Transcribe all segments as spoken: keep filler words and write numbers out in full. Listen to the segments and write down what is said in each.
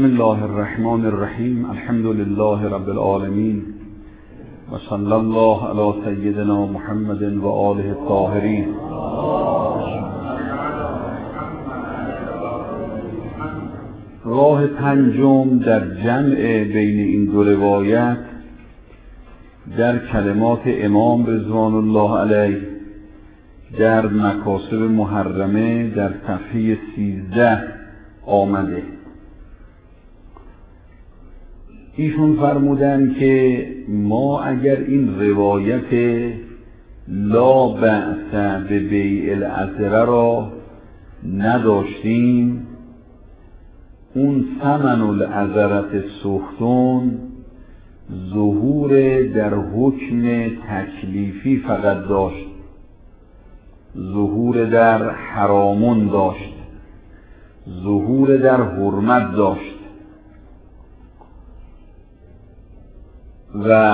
بسم الله الرحمن الرحیم. الحمد لله رب العالمین و صلی الله علی سیدنا محمد و آله الطاهرین. راه پنجم در جمع بین این دو روایت در کلمات امام رضوان الله علیه در مکاسب محرمه در صفحه سیزده آمده. ایشون فرمودن که ما اگر این روایت لا بأس به بیع العذره را نداشتیم، اون ثمن العذرة سختون ظهور در حکم تکلیفی فقط داشت، ظهور در حرامون داشت، ظهور در حرمت داشت و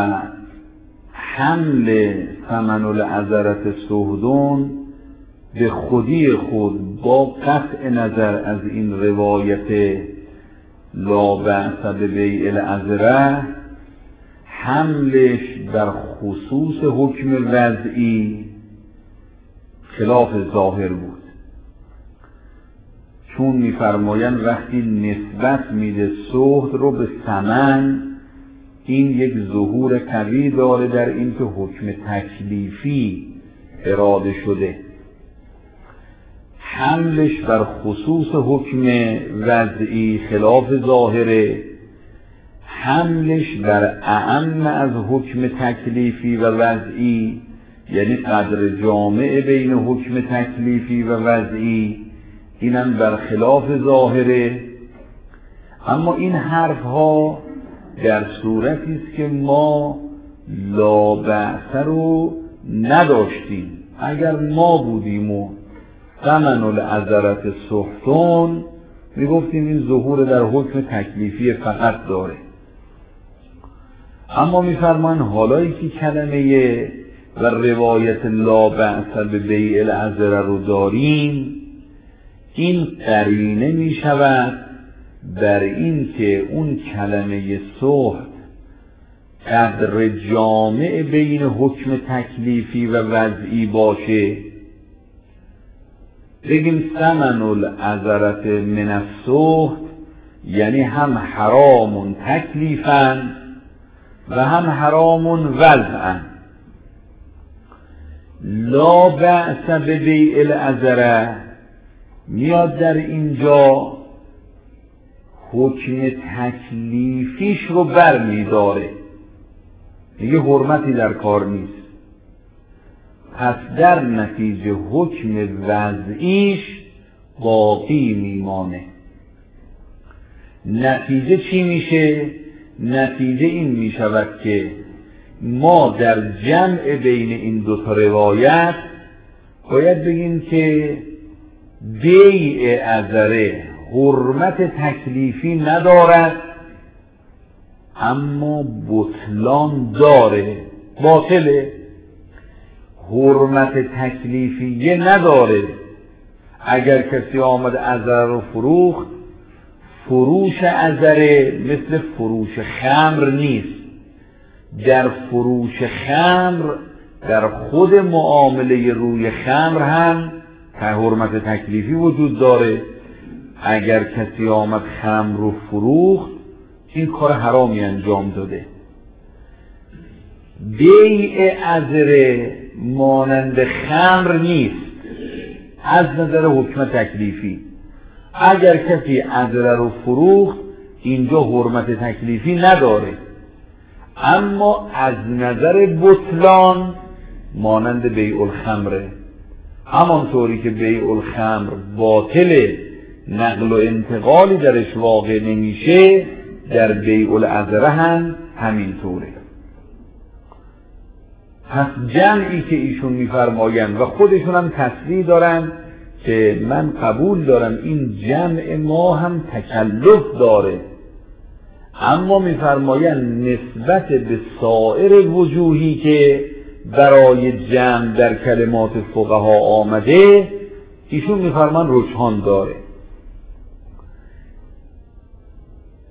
حمل ثمن العذرة سهدون به خودی خود با قطع نظر از این روایت لا بأس به بیع العذره حملش بر خصوص حکم وضعی خلاف ظاهر بود، چون می‌فرمایند وقتی نسبت میده سهد رو به ثمن، این یک ظهور قوی داره در این که حکم تکلیفی اراده شده. حملش بر خصوص حکم وضعی خلاف ظاهره، حملش بر اعم از حکم تکلیفی و وضعی یعنی قدر جامع بین حکم تکلیفی و وضعی، اینم بر خلاف ظاهره. اما این حرف ها در صورتی است که ما لا بأس رو نداشتیم. اگر ما بودیم و ثمن العذرة سختون میگفتیم این ظهور در حکم تکلیفی فقط داره. اما میفرمان حالایی که کلمه و روایت لا بأس به بیع العذره رو داریم، این قرینه میشود بر این که اون کلمه سهد قدر جامع بین حکم تکلیفی و وضعی باشه. بگیم ثمن العذرة من السهد یعنی هم حرام تکلیفاً و هم حرام وضعاً. لا بأس به بیع العذره میاد در اینجا حکم تکلیفیش رو بر میداره، دیگه حرمتی در کار نیست. پس در نتیجه حکم وضعیش باقی میمانه. نتیجه چی میشه؟ نتیجه این میشود که ما در جمع بین این دو تا روایت باید بگیم که بیع عذره حرمت تکلیفی ندارد اما بطلان داره، باطله. حرمت تکلیفی نداره. اگر کسی آمد عذره رو فروخت، فروش عذره مثل فروش خمر نیست. در فروش خمر در خود معامله روی خمر هم حرمت تکلیفی وجود داره. اگر کسی آمد خمر رو فروخت، این کار حرامی انجام داده. بیع عذره مانند خمر نیست از نظر حکم تکلیفی. اگر کسی عذره رو فروخت، اینجا حرمت تکلیفی نداره، اما از نظر بطلان مانند بیع الخمره. همانطوری که بیع الخمر باطله، نقل و انتقالی درش واقع نمیشه، در بیع العذره هم همینطوره. پس جمعی که ایشون میفرمایند و خودشون هم تصریح دارن که من قبول دارم این جمع ما هم تکلف داره، اما میفرمایند نسبت به سایر وجوهی که برای جمع در کلمات فقها آمده، ایشون میفرمان رجحان داره.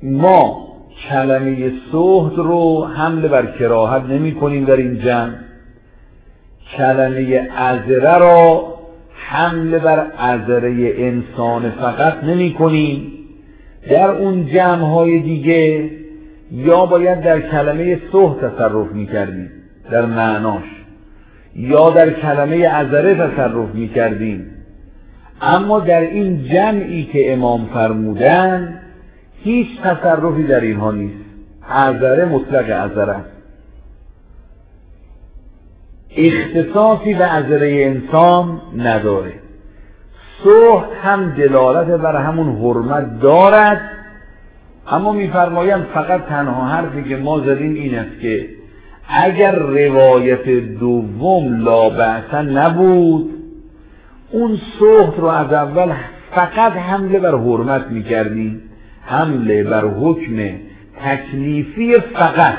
ما کلمه صحت رو حمل بر کراهت نمی کنیم در این جمع، کلمه عذره را حمل بر عذره انسان فقط نمی کنیم. در اون جمع های دیگه یا باید در کلمه صحت تصرف می کردیم در معناش، یا در کلمه عذره تصرف می کردیم. اما در این جمعی که امام فرمودن هیچ تصرفی در اینها نیست. عذره مطلق عذره، اختصاصی به عذره انسان نداره. صحت هم دلالت بر همون حرمت دارد، اما میفرمایند فقط تنها حرفی که ما زدیم این است که اگر روایت دوم لا بأس نبود، اون صحت رو از اول فقط حمله بر حرمت میکردیم، حمله بر حکم تکلیفی فقط،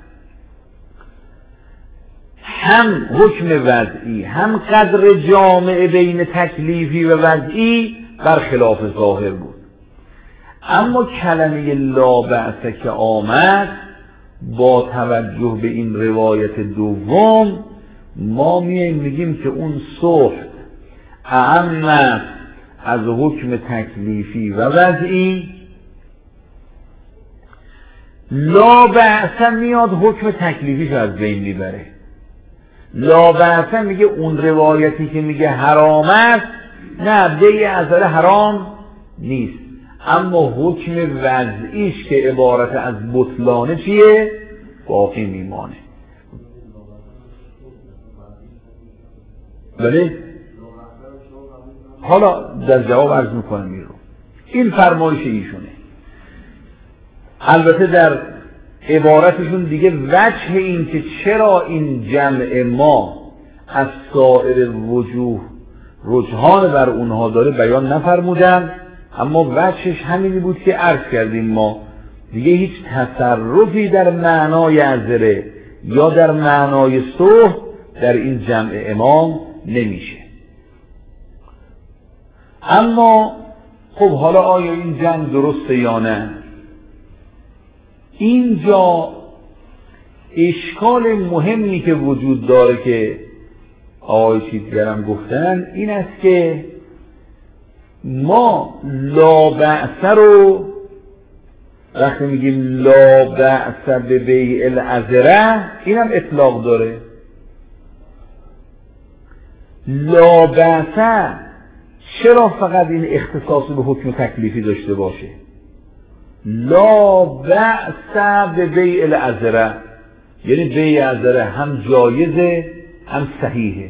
هم حکم وضعی هم قدر جامع بین تکلیفی و وضعی بر خلاف ظاهر بود. اما کلمه لا بأس که آمد با توجه به این روایت دوم ما میایم میگیم که اون صحت اعم از حکم تکلیفی و وضعی. لا بأس میاد حکم تکلیفیش از بین میبره. لا بأس میگه اون روایتی که میگه حرام است، نه بیع عذره حرام نیست، اما حکم وضعیش که عبارت از بطلانه چیه؟ باقی میمانه. بله؟ حالا در جواب عرض میکنم این رو. این فرمایش ایشونه. البته در عبارتشون دیگه وجه این که چرا این جمع ما از سایر وجوه رجحان بر اونها داره بیان نفرمودن، اما وجهش همینی بود که عرض کردیم. ما دیگه هیچ تصرفی در معنای عذره یا در معنای صحت در این جمع امام نمیشه. اما خب حالا آیا این جمع درسته یا نه؟ اینجا اشکال مهمی که وجود داره که آقای چیزگرم گفتن این است که ما لا بأس رو وقتی میگیم لا بأس به بیع العذره این هم اطلاق داره. لا بأس چرا فقط این اختصاص به حکم تکلیفی داشته باشه؟ لا بأس به بیع العذره یعنی بیع عذره هم جایزه هم صحیحه.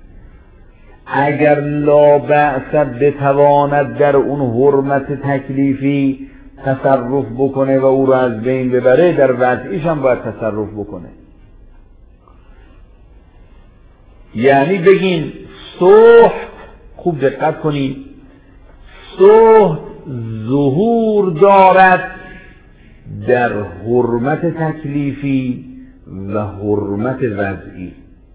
اگر لا بأس بتواند در اون حرمت تکلیفی تصرف بکنه و او رو از بین ببره، در وضعیش هم باید تصرف بکنه. یعنی بگیم صحت، خوب دقت کنید، صحت ظهور دارد در حرمت تکلیفی و حرمت وضعی.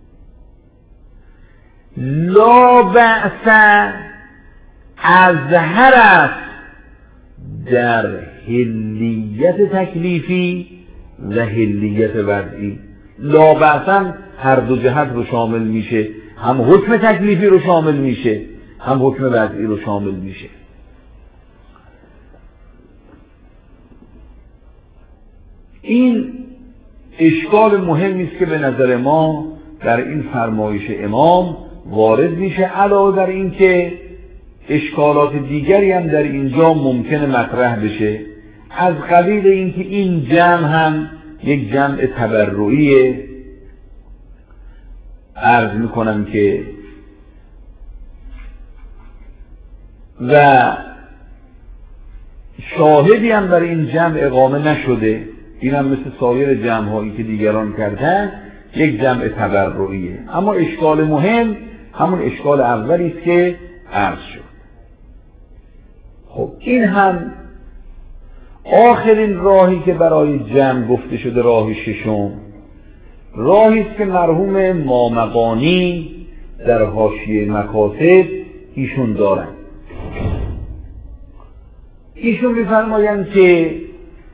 لا بأس اظهر است در حلیت تکلیفی و حلیت وضعی. لا بأس هر دو جهت رو شامل میشه، هم حکم تکلیفی رو شامل میشه هم حکم وضعی رو شامل میشه. این اشکال مهمی است که به نظر ما در این فرمایش امام وارد میشه، علاوه بر این که اشکالات دیگری هم در اینجا ممکنه مطرح بشه، از قبیل اینکه این جمع هم یک جمع تبرعیه. عرض میکنم که و شاهدی هم در این جمع اقامه نشده، این هم مثل سایر جمع هایی که دیگران کردن یک جمع تبرعیه. اما اشکال مهم همون اشکال اولی است که عرض شد. خب این هم آخرین راهی که برای جمع گفته شده، راه ششم، راهی است که مرحوم مامقانی در حاشیه مکاتب ایشون دارن. ایشون می‌فرمایند که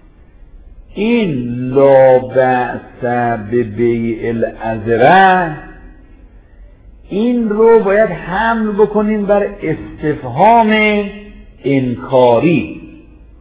این لا بأس ببیع العذره این رو باید حمل بکنیم بر استفهام انکاری.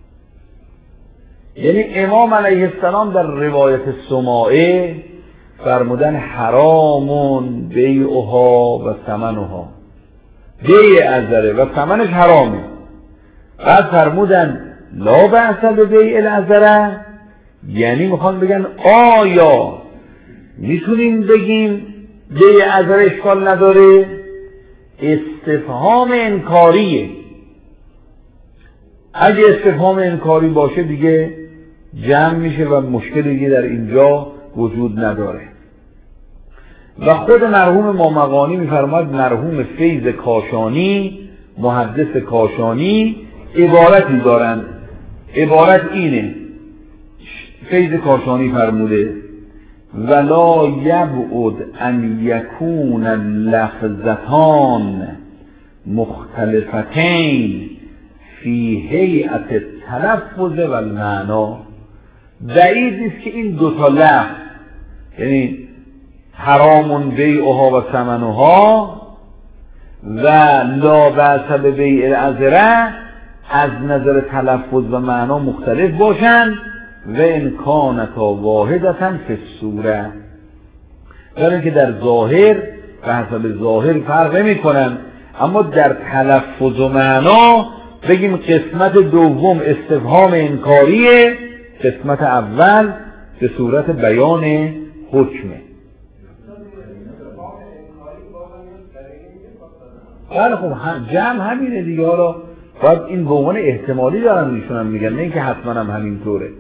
یعنی امام علیه السلام در روایت سماعه فرمودن حرامون بیعها و ثمنها، بیع عذره و ثمنش حرامه. بعد فرمودن لا بأس ببیع العذره، یعنی میخوان بگن آیا میتونیم بگیم بیع عذره اشکال نداره؟ استفهام انکاریه. اگه استفهام انکاری باشه دیگه جمع میشه و مشکل دیگه در اینجا وجود نداره. و خود مرحوم مامقانی میفرماد، مرحوم فیض کاشانی محدث کاشانی عبارتی دارند، عبارت اینه، فیض کاشانی فرموده ولا یبعد ان یکون لفظتان مختلفتین فی هیئت التلفظ و المعنا. بعید نیست که این دوتا لفظ، یعنی حرام بیعها و ثمنها و لا بأس ببیع العذره، از نظر تلفظ و معنا مختلف باشند و امکانتا واحدتا فی الصوره، برای که در ظاهر و حسب ظاهر فرق نمی کنن، اما در تلفظ و معنا بگیم قسمت دوم استفهام انکاریه، قسمت اول به صورت بیان حکمه. بله خب جمع همینه دیگه. حالا باید این به عنوان احتمالی دارن ایشون هم میگن، نه اینکه حتما هم همینطوره.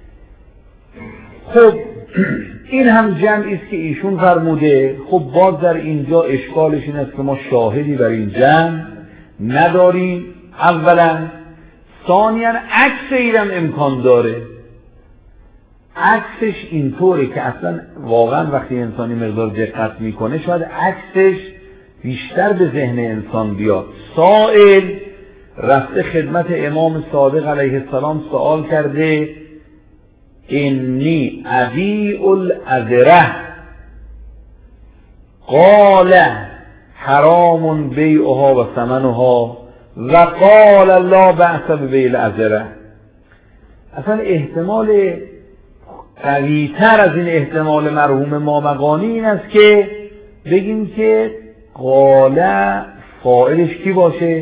خب این هم جمعی است که ایشون فرموده. خب باز در اینجا اشکالش این است که ما شاهدی بر این جمع نداریم اولا، ثانیاً عکس اینم امکان داره. عکسش اینطوره که اصلا واقعا وقتی انسانی مقدار دقت میکنه شاید عکسش بیشتر به ذهن انسان بیاد. سائل رفته خدمت امام صادق علیه السلام سوال کرده انی ابیع العذره قال حرام بیعها و ثمنها و قال لا بأس ببیع العذره. اصلا احتمال قوی‌تر از این احتمال مرحوم مامقانی این است که بگیم که قال فاعلش کی باشه؟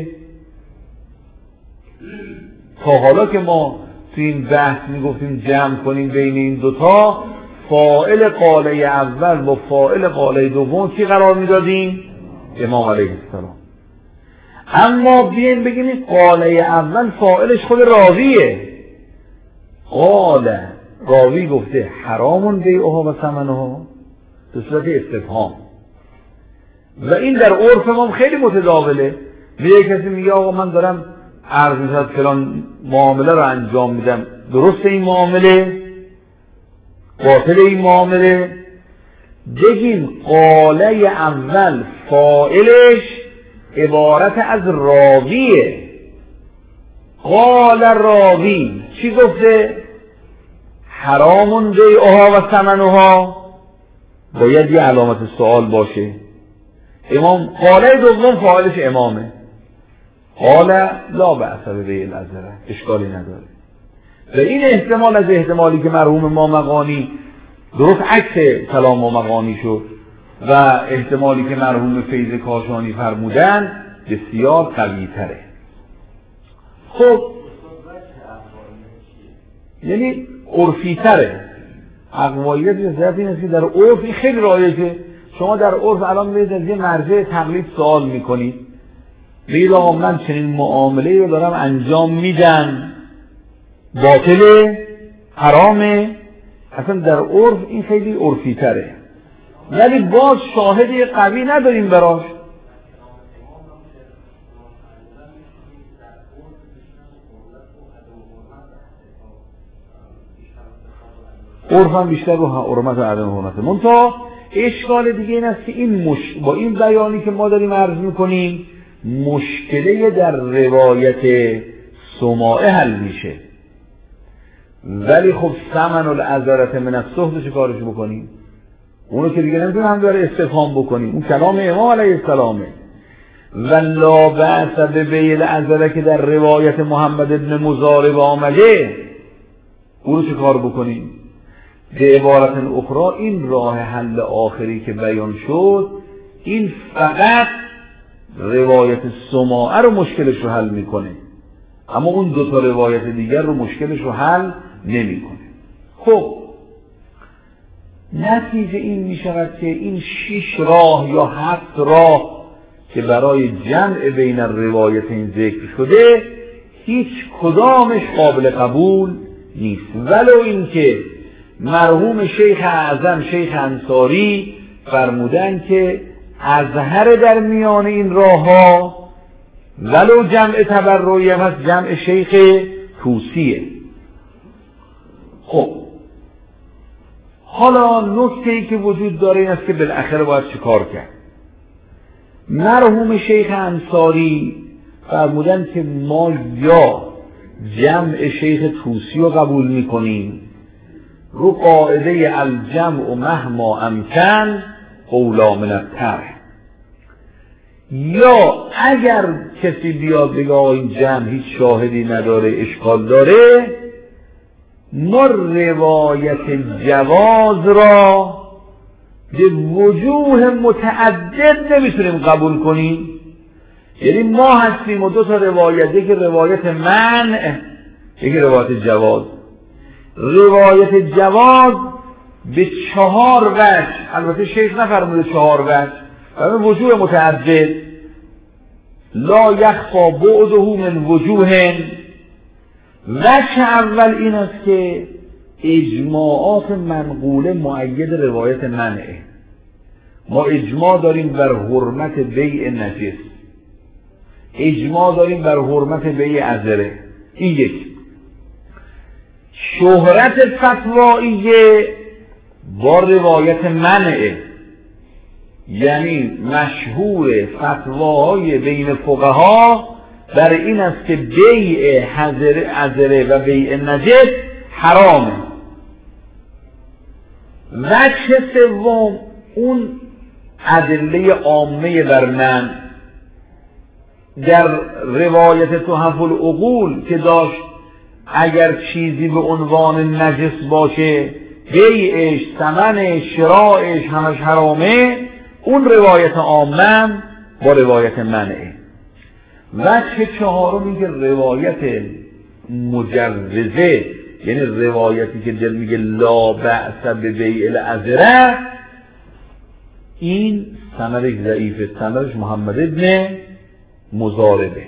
تا حالا که ما تو این بحث میگفتیم جمع کنیم بین این دوتا، فاعل قاله اول با فاعل قاله دوم کی قرار میدادیم؟ امام علیه السلام. اما بیاین بگیم این قاله اول فاعلش خود راویه. قال راوی گفته حرامون بیعها و ثمنها به صورت استفهام و این در عرف ما خیلی متداوله. میگه کسی میگه آقا من دارم عرض می‌کنم فلان معامله رو انجام میدم، درست این معامله؟ باطل این معامله؟ بگیم قاله اول فاعلش عبارت از راویه. قال راوی چی گفته؟ حرامون بیعها و ثمنها، باید یه علامت سوال باشه. امام قاله دوم فاعلش امامه. قال لا بأس ببیع العذره، اشکالی نداره. و این احتمال از احتمالی که مرحوم مامقانی درست عکس کلام مامقانی شد و احتمالی که مرحوم فیض کاشانی فرمودن بسیار قوی تره. خب یعنی عرفی تره. اقواییت یه ضربی نیست که در عرف این خیلی رایجه. شما در عرف الان میرید از یه مرجع تقلید سوال میکنید، بگید آقا من چنین معامله رو دارم انجام میدم، باطله، حرامه. اصلا در عرف این خیلی عرفی تره، ولی باز شاهدی قوی نداریم براش. عرف هم بیشتر رو حرمت و عدم حرمت. منتها اشکال دیگه این است که این مش... با این بیانی که ما داریم عرض میکنیم مشکله در روایت سماعه حل میشه. ولی خب ثمن العذرت من الصحبه چه کارش بکنیم؟ اونو که دیگه نمیتونیم هم داره استفهام بکنیم، اون کلام امام علیه السلامه. و لا بأس ببیع العذره که در روایت محمد ابن مضارب آمده، اونو چه کار بکنیم؟ به عبارت اخرى این راه حل آخری که بیان شد، این فقط روایت سماعه رو مشکلش رو حل میکنه، اما اون دو تا روایت دیگر رو مشکلش رو حل نمیکنه. خب نتیجه این میشود که این شش راه یا هفت راه که برای جمع بین روایتین ذکر شده، هیچ کدامش قابل قبول نیست، ولو اینکه مرحوم شیخ اعظم شیخ انصاری فرمودن که اظهر در میان این راه ها ولو جمع تبرعی هم هست، جمع شیخ طوسیه. خب حالا نکته ای که وجود داره این است که بالاخره باید چه کار کرد. مرحوم شیخ انصاری فرمودن که ما یا جمع شیخ طوسی رو قبول میکنیم رو قاعده الجمع مهما امکن اولا من الطرح، یا اگر کسی بیاد بگه آقا این جمع هیچ شاهدی نداره اشکال داره، ما روایت جواز را به وجوه متعدد نمیتونیم قبول کنیم. یعنی ما هستیم و دو تا روایت، یکی روایت منع یکی روایت جواز. روایت جواز به چهار وجه، البته شیخ نفرموده چهار وجه، و به وجوه متعدد، لا یخفا بعده من وجوه. وجه اول این است که اجماعات منقوله مؤید روایت منعه. ما اجماع داریم بر حرمت بیع نجس، اجماع داریم بر حرمت بیع عذره. این یک. شهرت فتواییه با روایت منعه، یعنی مشهور فتواهای بین فقها بر این است که بیع عذره و بیع نجس حرامه. وجه سوم اون ادله عامه بر من در روایت تحف العقول که داشت اگر چیزی به عنوان نجس باشه بیعش، ثمنش، شرائش همش حرامه. اون روایت عامه با روایت منعه. وجه چهارم میگه روایت مجوزه، یعنی روایتی که دل میگه لا بأس ببیع العذره، این سندش ضعیفه، سندش محمد ابن مضاربه.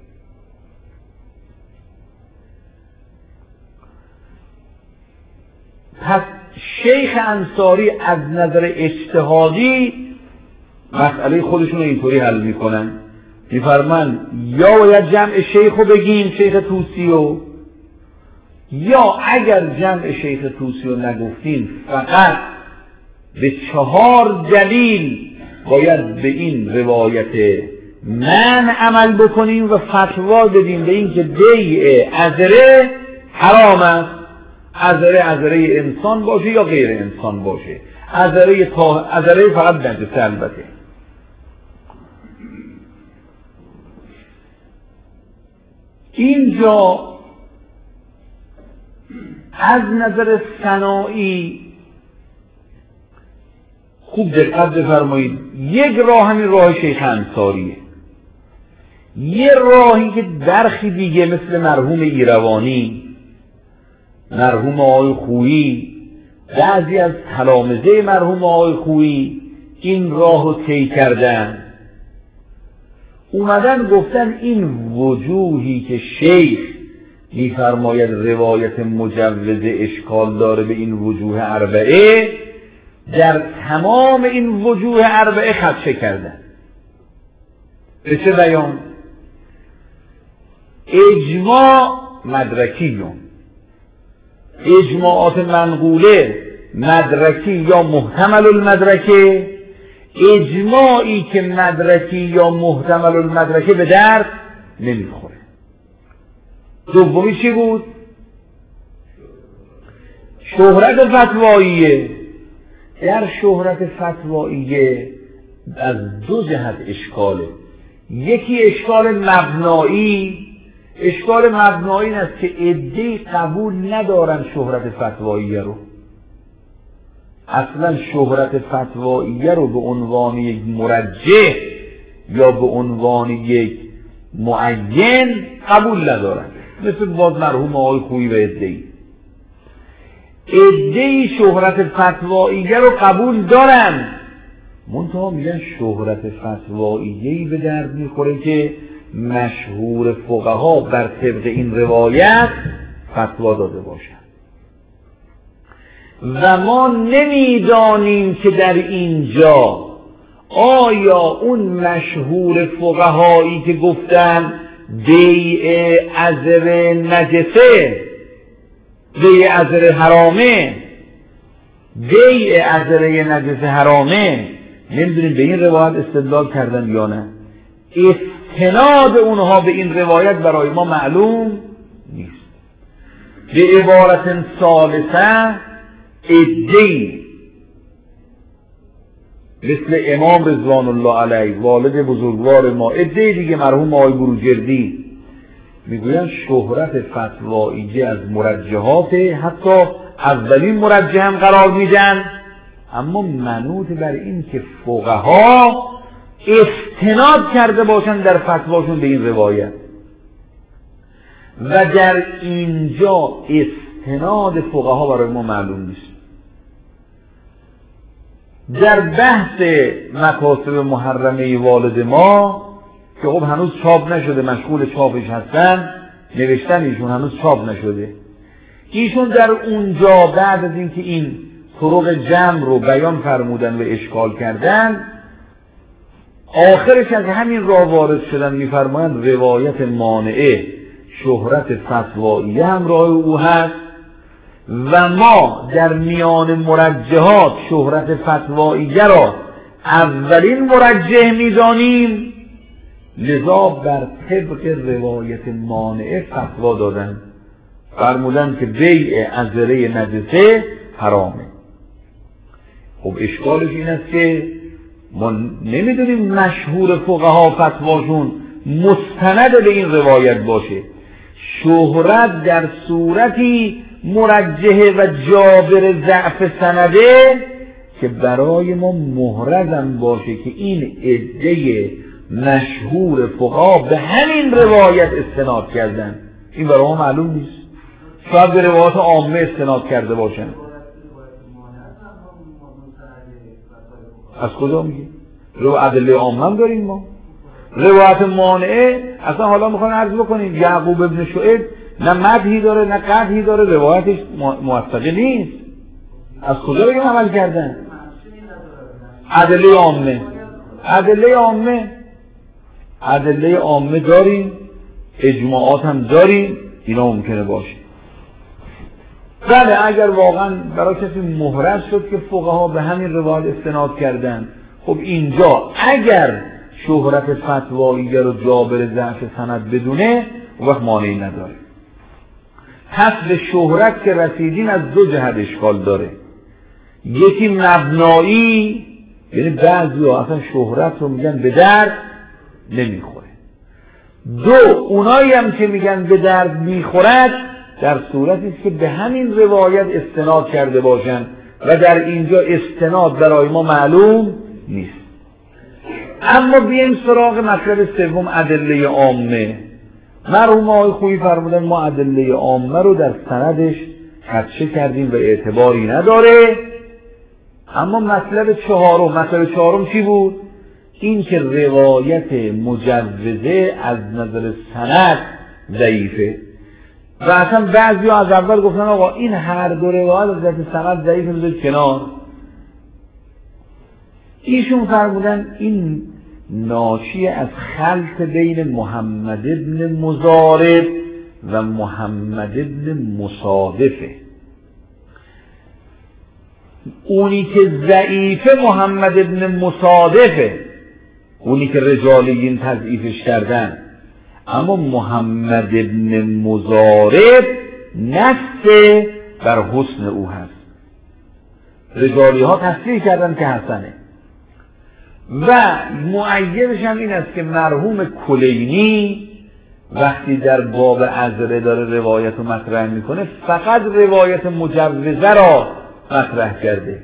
پس شیخ انصاری از نظر اجتهادی مسئله خودشون رو اینطوری حل میکنن، میفرمان یا باید جمع شیخ رو بگیم شیخ طوسی رو، یا اگر جمع شیخ طوسی رو نگفتیم فقط به چهار دلیل باید به این روایت من عمل بکنیم و فتوا بدیم به این که بیع عذره حرام است. عذره عذره انسان باشه یا غیر انسان باشه، عذره تا عذره فقط نجسه. البته اینجا از نظر صناعی خوب دقت بفرمایید، یک راه همین راه شیخ انصاریه، یه راهی که برخی دیگه مثل مرحوم ایروانی، مرحوم آقای خویی، بعضی از تلامذه مرحوم آقای خویی این راه رو طی کردن، اومدن گفتن این وجوهی که شیخ میفرماید روایت مجوزه اشکال داره به این وجوه اربعه، در تمام این وجوه اربعه خدشه کردن. به چه بیان؟ اجماع مدرکیون، اجماعات منقوله مدرکی یا محتمل المدرکه، اجماعی که مدرکی یا محتمل المدرکه به درد نمیخوره. دومی چی بود؟ شهرت فتواییه. در شهرت فتواییه از دو جهت اشکاله. یکی اشکال مبنایی. اشکال مبنایی این است که عده‌ای قبول ندارن شهرت فتواییه رو، اصلا شهرت فتواییه رو به عنوان یک مرجح یا به عنوان یک معین قبول ندارن، مثل باز مرحوم آقای خویی و عده‌ای. عده‌ای شهرت فتواییه رو قبول دارن، منتها میگن شهرت فتواییه‌ای به درد میخوره که مشهور فقها بر طبق این روایت فتوا داده باشند و ما نمیدانیم که در اینجا آیا اون مشهور فقهایی که گفتن بیع عذر نجسه، بیع عذر حرامه، بیع عذر نجسه حرامه، نمیدونیم به این روایت استدلال کردن یا نه. استناد اونها به این روایت برای ما معلوم نیست. به عبارت ثالثه عده‌ای مثل امام رضوان الله علیه والد بزرگوار ما، عده‌ای دیگه مرحوم آقای بروجردی میگوین شهرت فتواییه از مرجحات، حتی اولین مرجح هم قرار میدن، اما منوط بر این که فقها استناد کرده باشن در فتواشون به این روایت و در اینجا استناد فقها برای ما معلوم نیست. در بحث مکاتب محرمه والد ما که خب هنوز چاپ نشده، مشغول چاپش هستن، نوشتن ایشون هنوز چاپ نشده، ایشون در اونجا بعد از اینکه این طرق جمع رو بیان فرمودن و اشکال کردن، آخرش از همین راه وارد شدن، میفرمایند روایت مانعه شهرت فتواییه همراه او هست و ما در میان مرجحات شهرت فتواییه را اولین مرجح میدانیم، لذا بر طبق روایت مانعه فتوا دادن، فرمودن که بیع عذره نجسه حرامه. خب اشکالش این است که ما نمیدونیم مشهور فقها فتواشون مستند به این روایت باشه. شهرت در صورتی مرجحه و جابر ضعف سنده که برای ما محرزم باشه که این عده مشهور فقها به همین روایت استناد کردن. این برای ما معلوم نیست، شاید به روایات عامه استناد کرده باشن. از کجا میگی؟ رو ادله عامه هم داریم ما. روایت مانعه اصلا حالا میخوان عرض بکنیم یعقوب ابن شعیب نه مدحی داره نه قدحی داره، روایتش موثقه نیست. از کجا بگیم عمل کردن؟ ادله عامه. ادله عامه ادله عامه داریم، اجماعات هم داریم، اینا ممکنه باشه. بله اگر واقعا برای کسی محرز شد که فقها به همین روایت استناد کردن، خب اینجا اگر شهرت فتواییه رو جابر ضعف سند بدونه وقت مانعی نداره. پس به شهرت که رسیدین از دو جهت اشکال داره. یکی مبنایی، یعنی بعضی ها اصلا شهرت رو میگن به درد نمیخوره. دو، اونایی هم که میگن به درد میخورد در صورتی است که به همین روایت استناد کرده باشن و در اینجا استناد برای ما معلوم نیست. اما بیایم سراغ مطلب سوم، ادله عامه. مرحوم آقای خویی فرمودن ما ادله عامه رو در سندش خدشه کردیم و اعتباری نداره. اما مطلب چهارم، مطلب چهارم چی بود؟ این که روایت مجوزه از نظر سند ضعیفه و اصلا بعضی ها از اول گفتن آقا این هر دو روایت از نظر سند ضعیفه، بذارید کنار. ایشون فرمودن این ناشی از خلط بین محمد ابن مضارب و محمد ابن مصادفه. اونی که ضعیفه محمد ابن مصادفه، اونی که رجالیین تضعیفش کردن، اما محمد ابن مضارب نفسه بر حسن او هست. رجالی ها تصریح کردن که حسنه. و مؤیدش هم این است که مرحوم کلینی وقتی در باب عذره داره روایت رو مطرح میکنه فقط روایت مجوزه را مطرح کرده.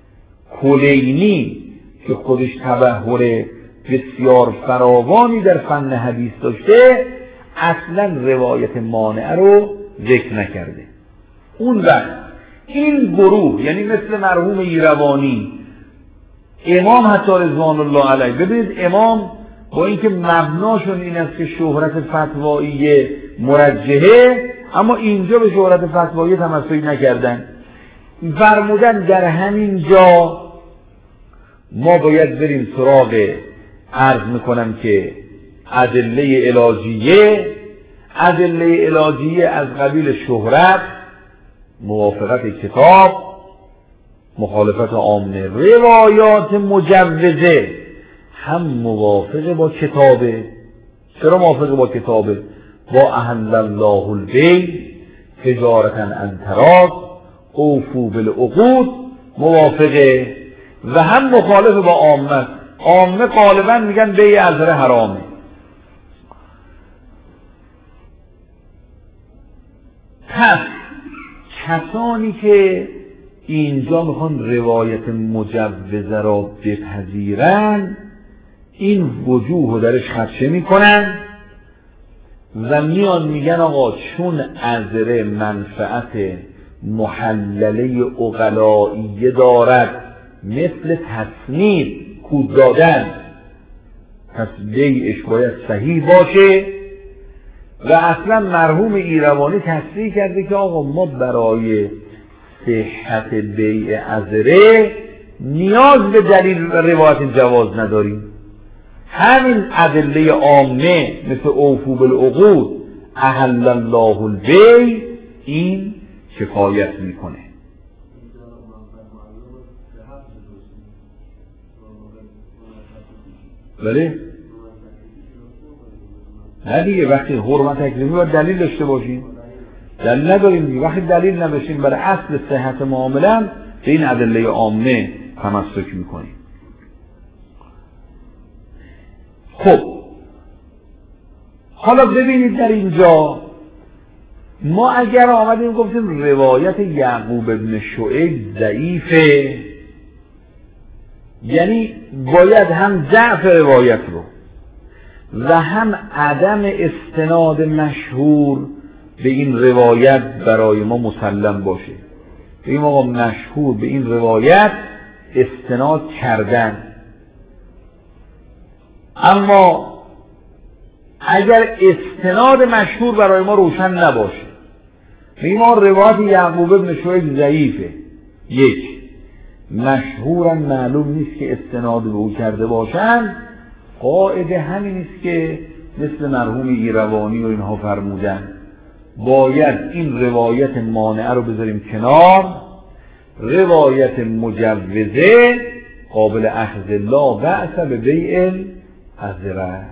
کلینی که خودش تبحر بسیار فراوانی در فن حدیث داشته اصلا روایت مانع رو ذکر نکرده. اون وقت این گروه یعنی مثل مرحوم ایروانی، امام حتی رضوان الله علیه، ببینید امام با اینکه مبناشون این است که شهرت فتوایی مرجحه اما اینجا به شهرت فتوایی تمسک نکردن. فرمودن در همین جا ما باید بریم سراغ، عرض میکنم که ادله علاجیه. ادله علاجیه از قبیل شهرت، موافقت کتاب، مخالفت عامه. روایات مجوزه هم موافق با کتابه. چرا موافق با کتابه؟ با احل الله البیع تجارتا عن تراض اوفوا بالعقود موافقه، و هم مخالف با عامه. عامه غالبا میگن بیع عذره حرامه. پس کسانی که اینجا میخوان روایت مجوزه را بپذیرن این وجوه رو درش خدشه میکنن و میان میگن آقا چون عذره منفعت محلله عقلائیه دارد مثل تصنیف کود دادن، پس بیعش باید صحیح باشه. و اصلا مرحوم ایروانی تصریح کرده که آقا ما برای صحت بیع عذره نیاز به دلیل روایت جواز نداریم. همین ادله عامه مثل اوفوا بالعقود احل الله البیع این کفایت میکنه. بله؟ نه دیگه وقتی حرمت تکلیفی باید دلیل داشته باشیم. دلیل نداریم دیگه. وقتی دلیل نداشتیم برای اصل صحت معامله به این ادله عامه تمسک میکنیم. خب حالا ببینید در اینجا ما اگر آمدیم گفتیم روایت یعقوب ابن شعیب ضعیفه، یعنی باید هم ضعف روایت رو و هم عدم استناد مشهور به این روایت برای ما مسلم باشه. بگیم آقا مشهور به این روایت استناد کردن، اما اگر استناد مشهور برای ما روشن نباشه، بگیم ما روایت یعقوب ابن شعیب ضعیفه، یک مشهورا معلوم نیست که استناد به او کرده باشن، قاعده همین است که مثل مرحوم ایروانی و اینها فرمودن باید این روایت مانعه رو بذاریم کنار، روایت مجوزه قابل اخذ لا بأس به بیع عذره.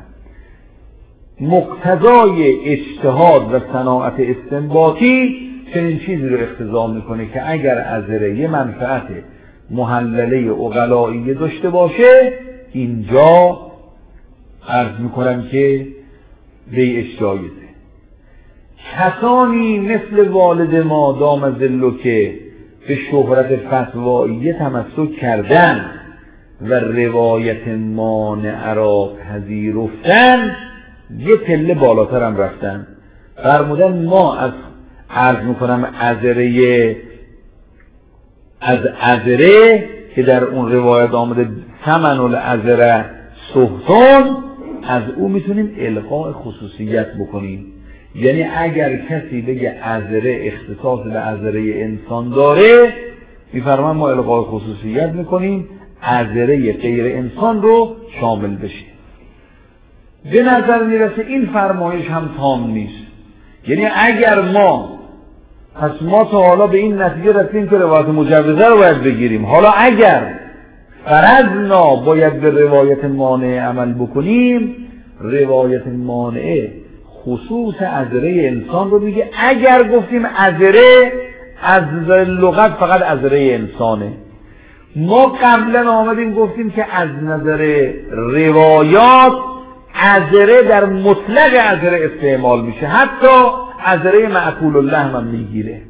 مقتضای اجتهاد و صناعت استنباطی چنین چیزی رو اقتضا میکنه که اگر عذره یه منفعت محلله عقلائیه داشته باشه اینجا عرض میکنم که بیعش جایزه. کسانی مثل والد ما دام ظله که به شهرت فتواییه تمسک کردن و روایت مانع را پذیرفتن یه پله بالاتر هم رفتن. فرمودن ما از عرض میکنم عذره از عذره که در اون روایت آمده ثمن العذره سهتون، از او میتونیم القاء خصوصیت بکنیم. یعنی اگر کسی بگه عذره اختصاص به عذره انسان داره، میفرمان ما القاء خصوصیت میکنیم عذره غیر انسان رو شامل بشه. به نظر میرسه این فرمایش هم تام نیست. یعنی اگر ما پس ما تا حالا به این نتیجه رسیدیم که روایت مجوزه رو باید بگیریم، حالا اگر فرضنا باید به روایت مانع عمل بکنیم، روایت مانع خصوص عذره انسان رو میگه. اگر گفتیم عذره از نظر لغت فقط عذره انسانه. ما قبلا آمدیم گفتیم که از نظر روایات عذره در مطلق عذره استعمال میشه، حتی عذره معقول اللحم هم میگیره.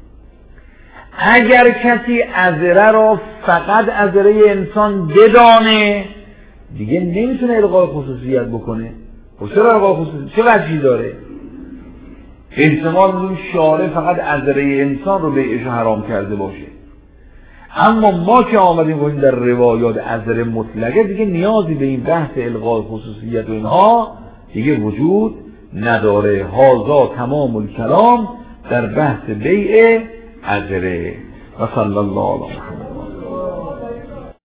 اگر کسی عذره را فقط عذره انسان بدانه دیگه نمیتونه الغای خصوصیت بکنه. خب چرا الغای خصوصیت؟ چه وجهی داره؟ احتمال میدونی شارع فقط عذره انسان رو بیعش حرام کرده باشه، اما ما که آمدیم گفتیم در روایات عذره مطلقه، دیگه نیازی به این بحث الغای خصوصیت و اینها دیگه وجود نداره. هازا تمام الکلام در بحث بیع عذره. و صلی الله علیه و سلم.